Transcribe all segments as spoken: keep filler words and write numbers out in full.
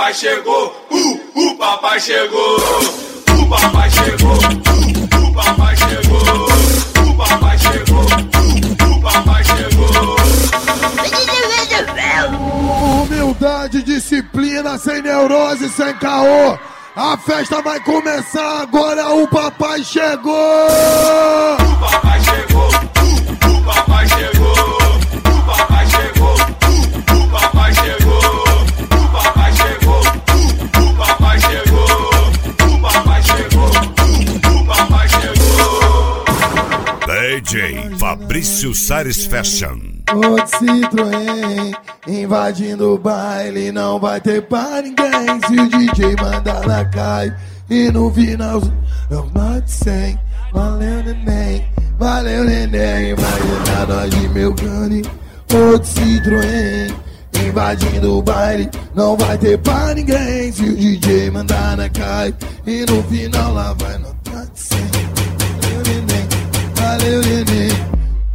papai chegou, uh, o papai chegou, o papai chegou, uh, o papai chegou, o papai chegou, uh, o papai chegou. Humildade, disciplina, sem neurose, sem caô. A festa vai começar agora, o papai chegou! O papai chegou, uh, o papai chegou, o papai chegou, uh, o papai chegou, o papai chegou, uh, o papai chegou, o papai chegou, uh, o papai chegou. D J Fabrício Sares Fashion. O Citroën invadindo o baile, não vai ter pra ninguém. Se o D J mandar na cai e no final eu mate cem. Valeu neném, valeu neném, imagina nós de meu cane. O Citroën invadindo o baile, não vai ter pra ninguém. Se o D J mandar na cai e no final lá vai no mate cem. Valeu neném, valeu neném.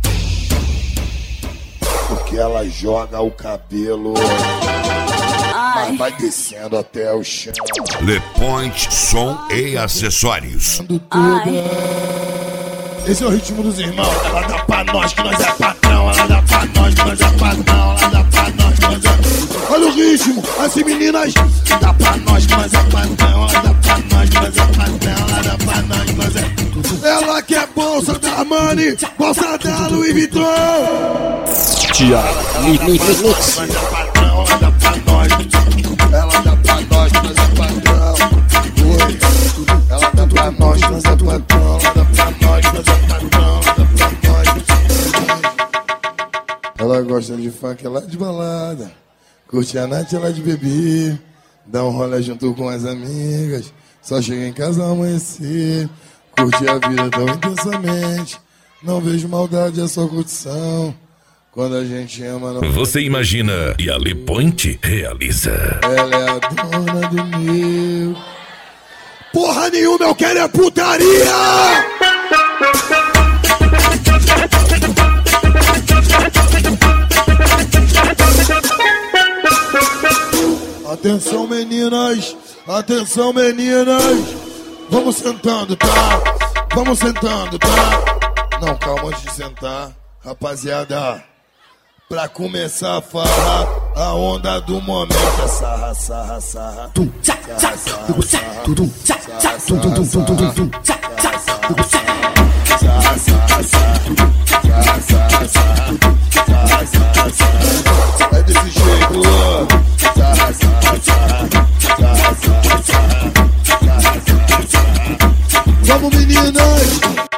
Porque ela joga o cabelo, mas vai descendo até o chão. Le Point Som e Acessórios. Esse é o ritmo dos irmãos. Ela dá pra nós que nós é patrão. Ela dá pra nós que nós é patrão. Ela dá pra nós que nós é... Olha o ritmo, assim meninas. Dá pra nós que nós é patrão. Ela dá pra nós que nós é patrão. Ela dá pra nós que nós é... Ela quer bolsa da Armani, bolsa da Louis Vuitton. Tiago, mix. Nós é patrão, ela dá pra nós. Ela dá pra nós, nós é patrão. Oi. Ela dá pra nós, nós é patrão. Ela dá pra nós, nós é patrão. Ela dá pra nós. Ela gosta de funk, ela é de balada. Curte a night, ela é de beber. Dá um rolê junto com as amigas. Só chega em casa ao amanhecer. Curte a vida tão intensamente. Não vejo maldade, é só curtição. Quando a gente ama, não... Você imagina e a Le Point realiza. Ela é a dona do meu. Porra nenhuma, eu quero é putaria! Atenção meninas, atenção meninas. Vamos sentando, tá? Vamos sentando, tá? Não, calma antes de sentar, rapaziada. Pra começar a farra, a onda do momento é sarra, sarra, sarra. Sarra, sarra, sarra. É desse jeito, sarra, sarra, sarra. Sarra, sarra, sarra. Vamos meninas!